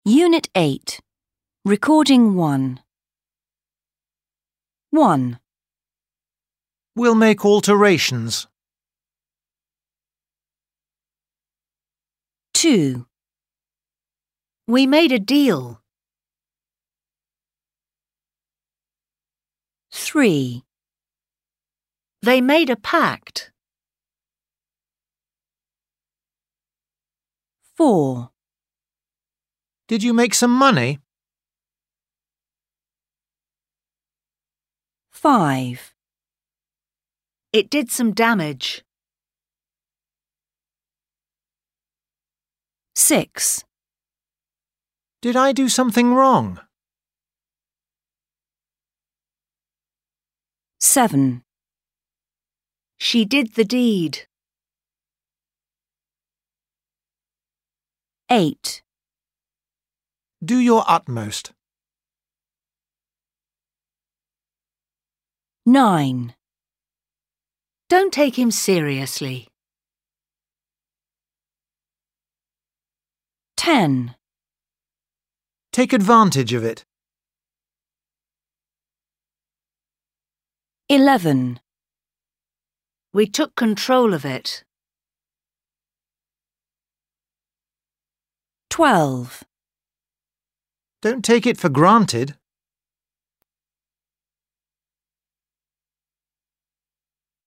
Unit 8. Recording 1. 1, We'll make alterations. 2, We made a deal. 3, They made a pact. 4, Did you make some money? 5, It did some damage. 6, Did I do something wrong? 7, She did the deed. 8, Do your utmost. 9, Don't take him seriously. 10, Take advantage of it. 11, We took control of it. 12, Don't take it for granted.